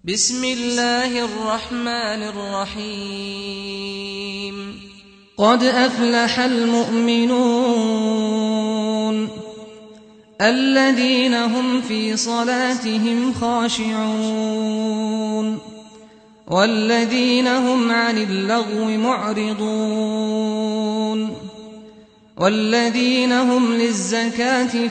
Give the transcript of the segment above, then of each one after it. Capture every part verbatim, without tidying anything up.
بسم الله الرحمن الرحيم قد أفلح المؤمنون الذين هم في صلاتهم خاشعون والذين هم عن اللغو معرضون والذين هم للزكاة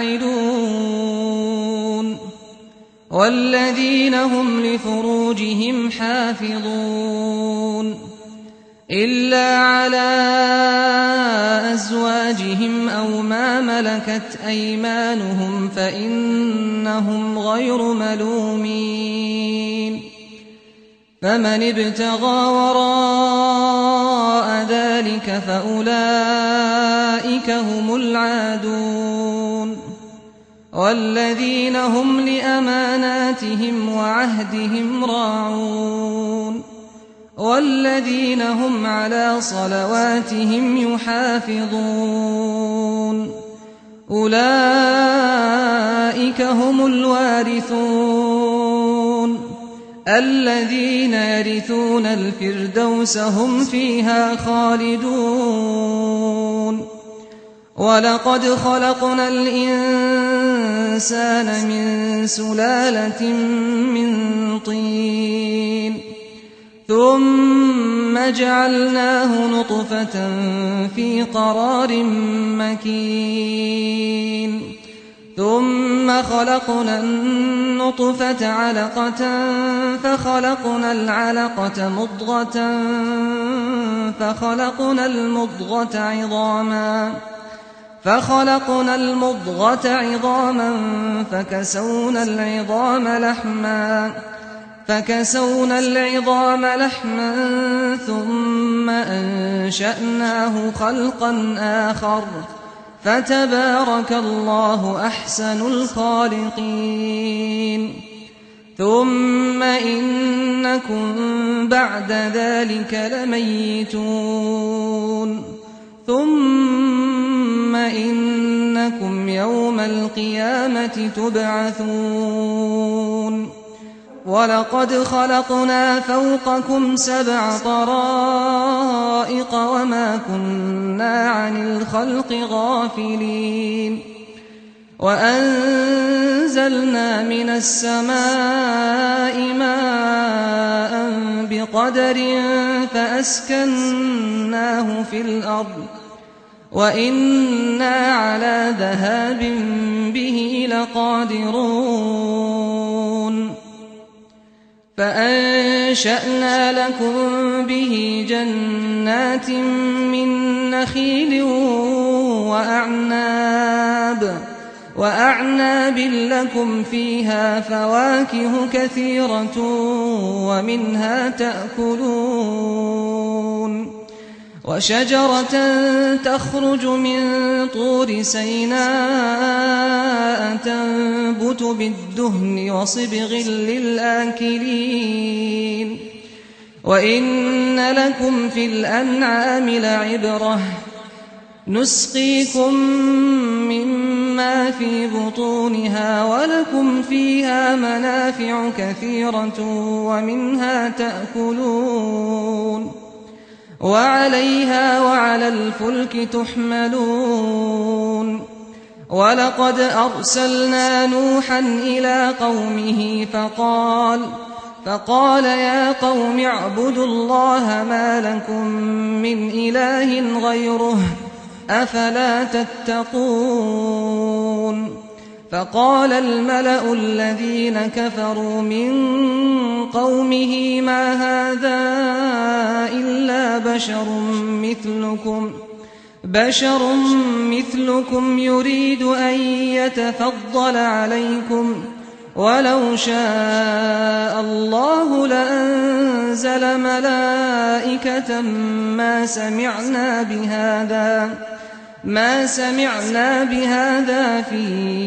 فاعلون والذين هم لفروجهم حافظون إلا على أزواجهم أو ما ملكت أيمانهم فإنهم غير ملومين فمن ابتغى وراء ذلك فأولئك هم العادون والذين هم لأماناتهم وعهدهم راعون والذين هم على صلواتهم يحافظون أولئك هم الوارثون الذين يرثون الفردوس هم فيها خالدون ولقد خلقنا الإنسان من سلالة من طين ثم جعلناه نطفة في قرار مكين ثم خلقنا النطفة علقة فخلقنا العلقة مضغة فخلقنا المضغة عظاما فخلقنا المضغة عظاما فكسونا العظام لحما فكسونا العظام لحما ثم أنشأناه خلقا آخر فتبارك الله أحسن الخالقين ثم إنكم بعد ذلك لميتون ثم إنكم يوم القيامة تبعثون ولقد خلقنا فوقكم سبع طرائق وما كنا عن الخلق غافلين وأنزلنا من السماء ماء بقدر فأسكناه في الأرض وإنا على ذهاب به لقادرون فأنشأنا لكم به جنات من نخيل وأعناب وأعناب لكم فيها فواكه كثيرة ومنها تأكلون وشجرة تخرج من طور سيناء تنبت بالدهن وصبغ للآكلين وإن لكم في الأنعام لعبرة نسقيكم مما في بطونها ولكم فيها منافع كثيرة ومنها تأكلون وعليها وعلى الفلك تحملون ولقد أرسلنا نوحا إلى قومه فقال فقال يا قوم اعبدوا الله ما لكم من إله غيره أفلا تتقون فقال الملأ الذين كفروا من قومه ما هذا إلا بشر مثلكم بشر مثلكم يريد أن يتفضل عليكم ولو شاء الله لأنزل ملائكة ما سمعنا بهذا ما سمعنا بهذا في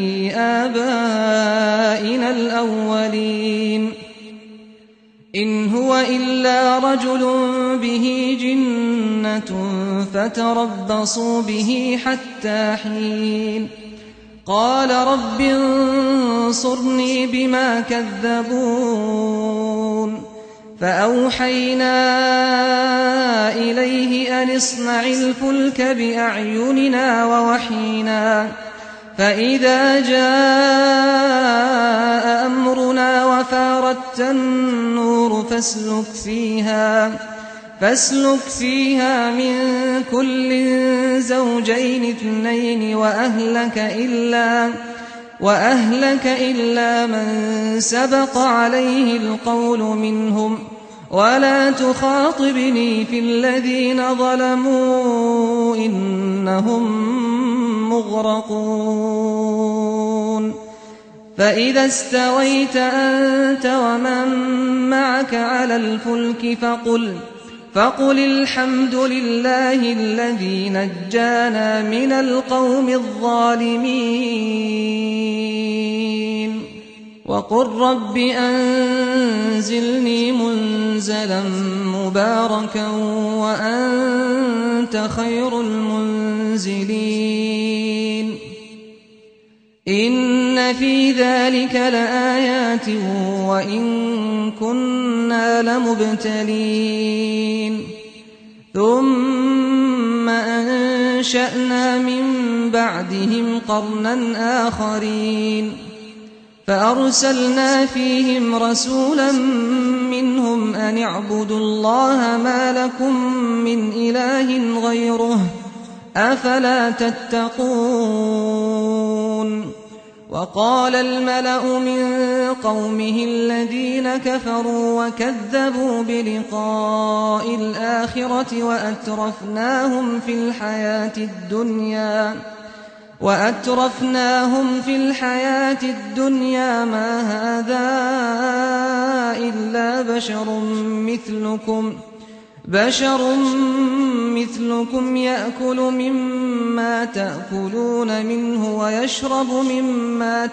آبائنا الأولين إن هو إلا رجل به جنة فتربصوا به حتى حين قال رب انصرني بما كذبون فأوحينا إليه أن اصنع الفلك بأعيننا ووحينا فإذا جاء أمرنا وفاردت النور فاسلك فيها فاسلك فيها من كل زوجين اثنين وأهلك إلا وأهلك إلا من سبق عليه القول منهم ولا تخاطبني في الذين ظلموا إنهم مغرقون فإذا استويت أنت ومن معك على الفلك فقل فقل الحمد لله الذي نجانا من القوم الظالمين وقل رب أنزلني منزلا مباركا وأنت خير المنزلين إن في ذلك لآيات وإن كنا لمبتلين ثم أنشأنا من بعدهم قرنا آخرين فأرسلنا فيهم رسولا منهم أن اعبدوا الله ما لكم من إله غيره أفلا تتقون وقال الملأ من قومه الذين كفروا وكذبوا بلقاء الآخرة وأترفناهم في الحياة الدنيا وأترفناهم في الحياة الدنيا ما هذا إلا بشر مثلكم بشر مثلكم يأكل مما تأكلون منه ويشرب مما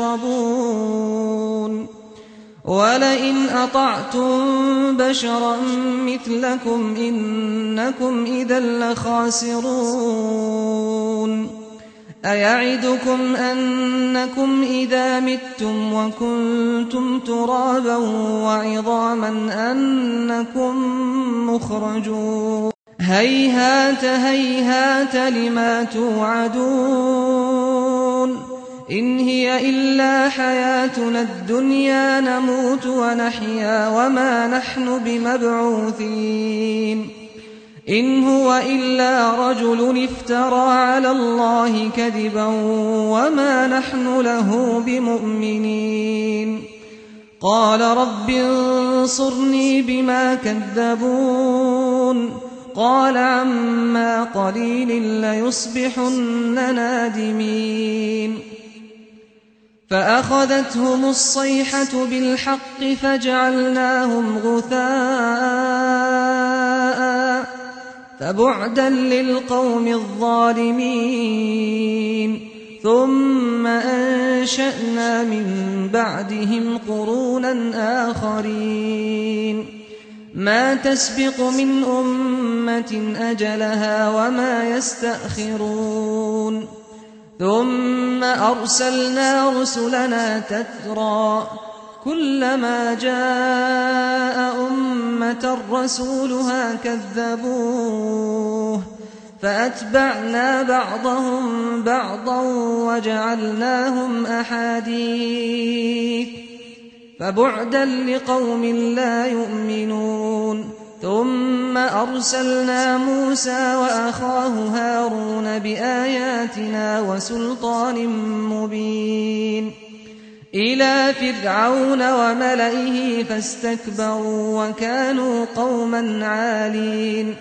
تشربون ولئن أطعتم بشرا مثلكم إنكم إذا لخاسرون أيعدكم أنكم إذا متم وكنتم ترابا وعظاما أنكم مخرجون هيهات هيهات لما توعدون إن هي إلا حياتنا الدنيا نموت ونحيا وما نحن بمبعوثين إن هو إلا رجل افترى على الله كذبا وما نحن له بمؤمنين قال رب انصرني بما كذبون قال عما قليل ليصبحن نادمين فأخذتهم الصيحة بالحق فجعلناهم غثاء فبعدا للقوم الظالمين ثم أنشأنا من بعدهم قرونا آخرين ما تسبق من أمة أجلها وما يستأخرون ثم أرسلنا رسلنا تترى كلما جاء أمة رسولها كذبوه فأتبعنا بعضهم بعضا وجعلناهم أحاديث فبعدا لقوم لا يؤمنون ثم أرسلنا موسى وأخاه هارون بآياتنا وسلطان مبين إلى فرعون وملئه فاستكبروا وكانوا قوما عالين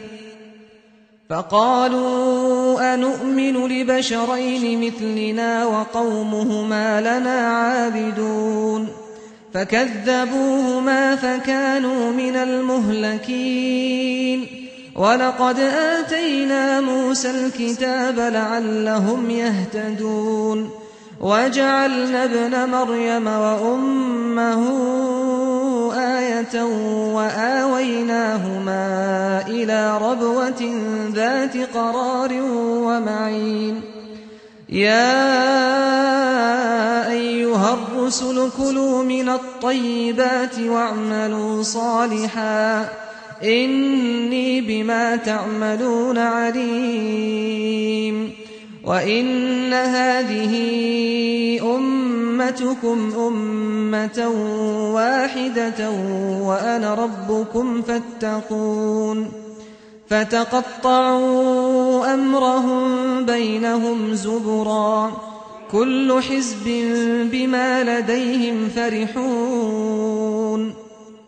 فقالوا أنؤمن لبشرين مثلنا وقومهما لنا عابدون فكذبوهما فكانوا من المهلكين ولقد آتينا موسى الكتاب لعلهم يهتدون وجعلنا ابن مريم وأمه آية وآويناهما إلى ربوة ذات قرار ومعين يا أيها الرسل الرسل كلوا من الطيبات واعملوا صالحا إني بما تعملون عليم وإن هذه أمتكم أمة واحدة وأنا ربكم فاتقون فتقطعوا أمرهم بينهم زبرا كل حزب بما لديهم فرحون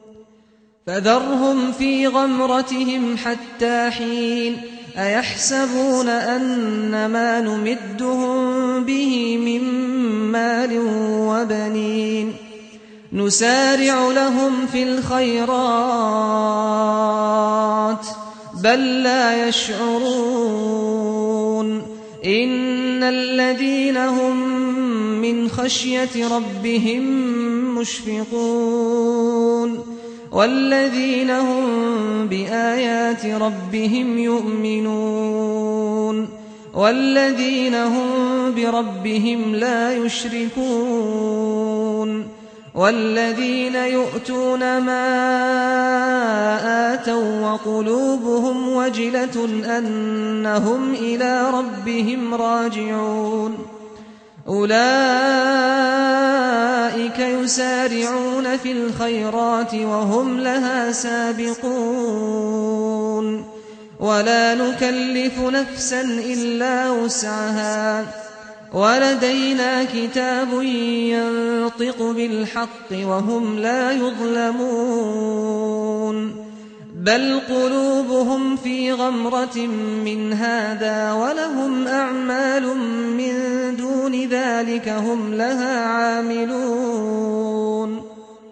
فذرهم في غمرتهم حتى حين أيحسبون أن ما نمدهم به من مال وبنين نسارع لهم في الخيرات بل لا يشعرون إن الذين هم من خشية ربهم مشفقون والذين هم بآيات ربهم يؤمنون والذين هم بربهم لا يشركون والذين يؤتون ما آتوا وقلوبهم وجلة أنهم إلى ربهم راجعون أولئك يسارعون في الخيرات وهم لها سابقون ولا نكلف نفسا إلا وسعها ولدينا كتاب ينطق بالحق وهم لا يظلمون بل قلوبهم في غمرة من هذا ولهم أعمال من دون ذلك هم لها عاملون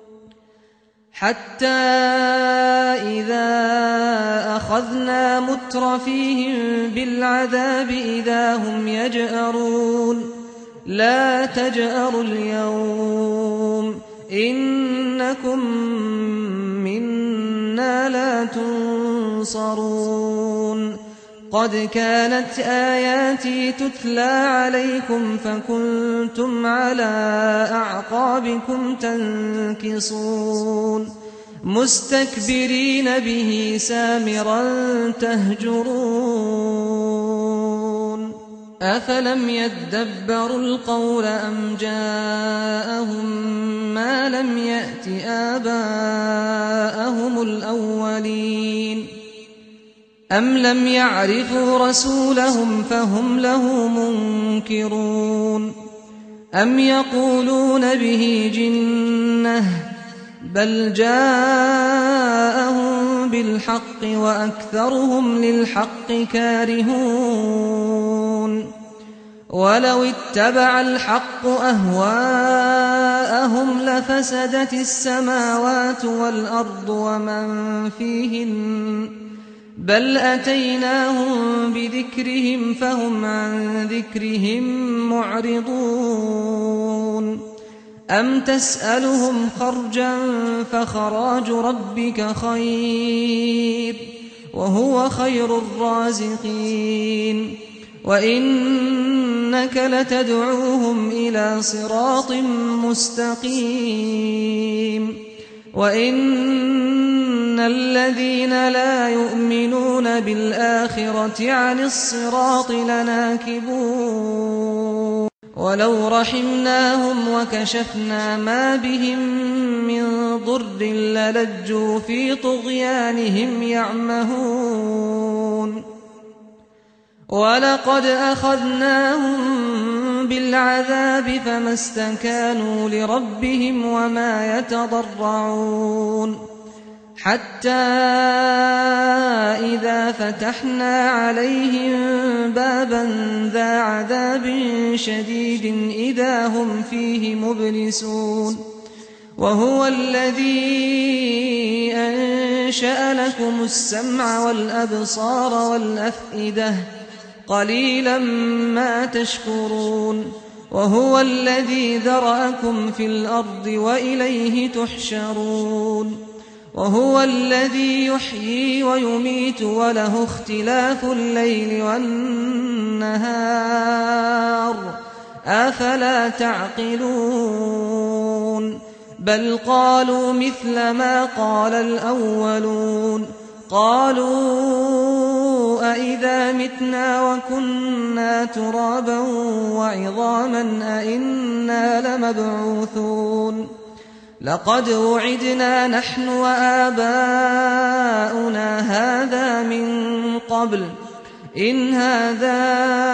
حتى إذا أخذنا مترفيهم بالعذاب إذا هم يجأرون لا تجأروا اليوم إنكم منا لا تنصرون قد كانت آياتي تتلى عليكم فكنتم على أعقابكم تنكصون مستكبرين به سامرا تهجرون أفلم يدبروا القول أم جاءهم ما لم يأت آباءهم الأولين أم لم يعرفوا رسولهم فهم له منكرون أم يقولون به جنة بل جاءهم بالحق وأكثرهم للحق كارهون ولو اتبع الحق أهواءهم لفسدت السماوات والأرض ومن فيهن بل أتيناهم بذكرهم فهم عن ذكرهم معرضون أم تسألهم خرجا فخراج ربك خير وهو خير الرازقين وإنك لتدعوهم إلى صراط مستقيم وإن الذين لا يؤمنون بالآخرة عن الصراط لناكبون ولو رحمناهم وكشفنا ما بهم من ضر للجوا في طغيانهم يعمهون ولقد أخذناهم بالعذاب فما استكانوا لربهم وما يتضرعون حتى إذا فتحنا عليهم بابا ذا عذاب شديد إذا هم فيه مبلسون وهو الذي أنشأ لكم السمع والأبصار والأفئدة قليلا ما تشكرون وهو الذي ذرأكم في الأرض وإليه تحشرون وهو الذي يحيي ويميت وله اختلاف الليل والنهار أفلا تعقلون بل قالوا مثل ما قال الأولون قالوا أئذا متنا وكنا ترابا وعظاما أئنا لمبعوثون لقد وعدنا نحن وآباؤنا هذا من قبل إن هذا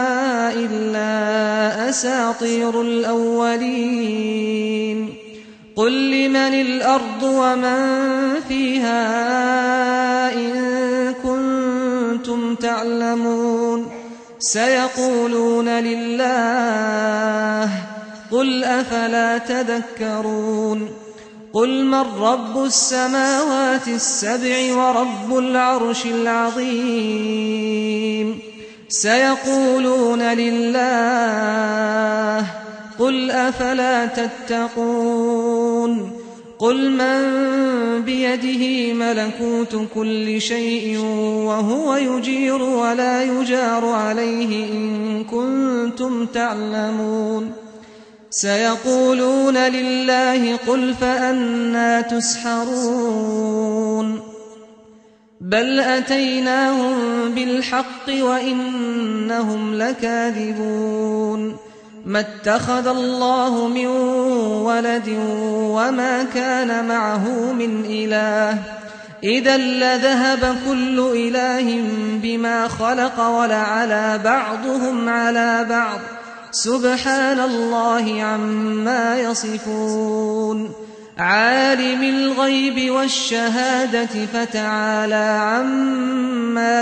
إلا أساطير الأولين قل لمن الأرض ومن فيها إن كنتم تعلمون سيقولون لله قل أفلا تذكرون قل من رب السماوات السبع ورب العرش العظيم سيقولون لله قل أفلا تتقون قل من بيده ملكوت كل شيء وهو يجير ولا يجار عليه إن كنتم تعلمون سيقولون لله قل فأنى تسحرون بل أتيناهم بالحق وإنهم لكاذبون ما اتخذ الله من ولد وما كان معه من إله إذا لذهب كل إله بما خلق ولعلى بعضهم على بعض سبحان الله عما يصفون عالم الغيب والشهادة فتعالى عما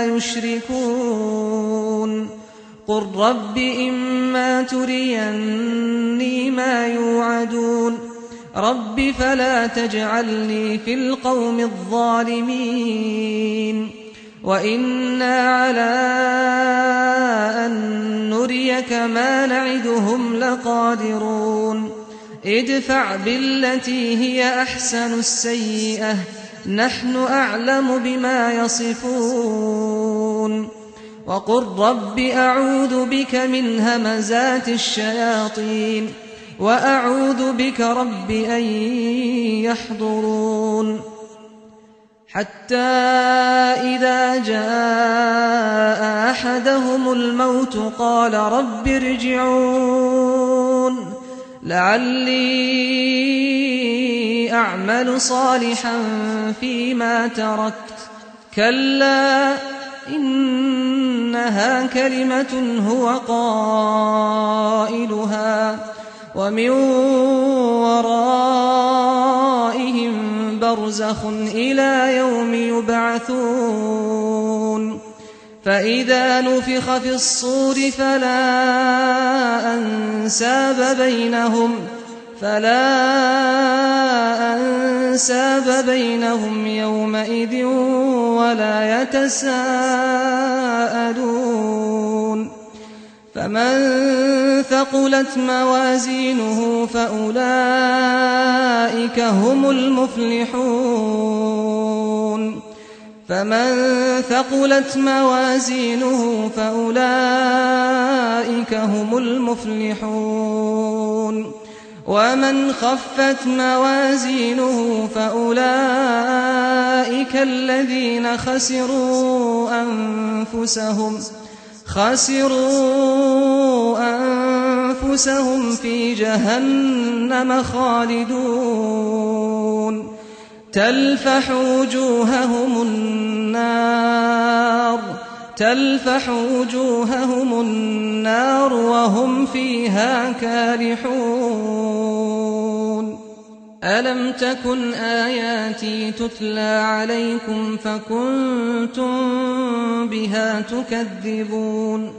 يشركون قل رب إما تريني ما يوعدون رب فلا تجعلني في القوم الظالمين وإنا على أن نريك ما نعدهم لقادرون ادفع بالتي هي أحسن السيئة نحن أعلم بما يصفون وقل رب أعوذ بك من همزات الشياطين وأعوذ بك رب أن يحضرون حتى إذا جاء أحدهم الموت قال رب ارجعون لعلي أعمل صالحا فيما تركت كلا إنها كلمة هو قائلها ومن ورائهم برزخ إلى يوم يبعثون فإذا نفخ في الصور فلا أنساب بينهم فلا أنساب بينهم يومئذ ولا يتساءلون فمن ثقلت موازينه فأولئك هم المفلحون فمن ثقلت موازينه فأولئك هم المفلحون ومن خفت موازينه فأولئك الذين خسروا أنفسهم خسروا أنفسهم في جهنم خالدون تلفح وجوههم النار تلفح وجوههم النار وهم فيها كالحون ألم تكن آياتي تتلى عليكم فكنتم بها تكذبون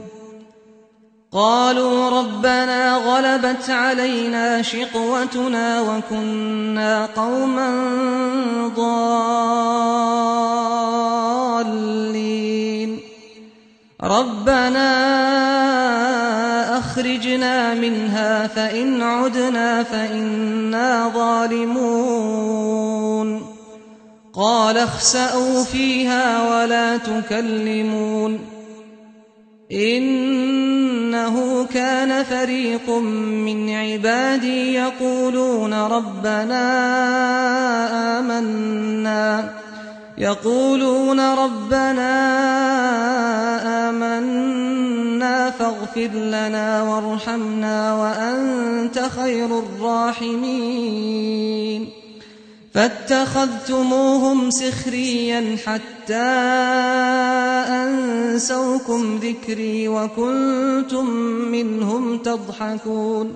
قالوا ربنا غلبت علينا شقوتنا وكنا قوما ضالين ربنا أخرجنا منها فإن عدنا فإنا ظالمون قال اخسأوا فيها ولا تكلمون إنه كان فريق من عبادي يقولون ربنا آمنا يقولون ربنا آمنا فاغفر لنا وارحمنا وأنت خير الراحمين فاتخذتموهم سخريا حتى أنسوكم ذكري وكنتم منهم تضحكون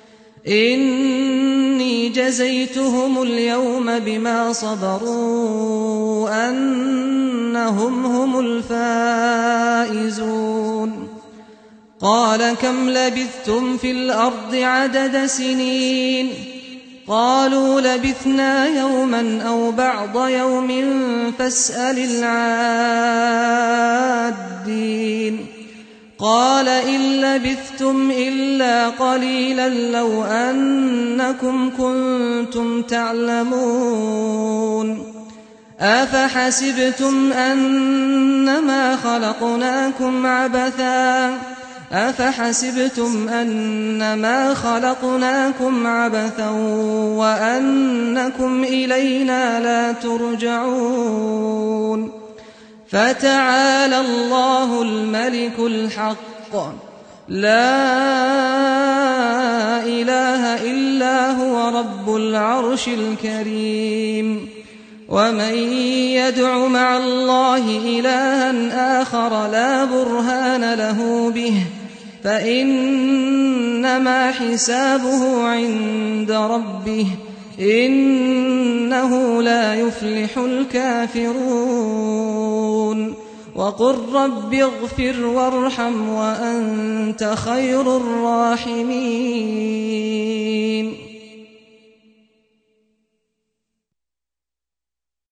إني جزيتهم اليوم بما صبروا أنهم هم الفائزون قال كم لبثتم في الأرض عدد سنين قالوا لبثنا يوما أو بعض يوم فاسأل العادين قال إن لبثتم إلا قليلا لو أنكم كنتم تعلمون أفحسبتم أنما خلقناكم عبثا أفحسبتم أنما خلقناكم عبثا وأنكم إلينا لا ترجعون فتعالى الله الملك الحق لا إله إلا هو رب العرش الكريم ومن يدع مع الله إلها آخر لا برهان له به فإنما حسابه عند ربه إنه لا يفلح الكافرون وقل رب اغفر وارحم وأنت خير الراحمين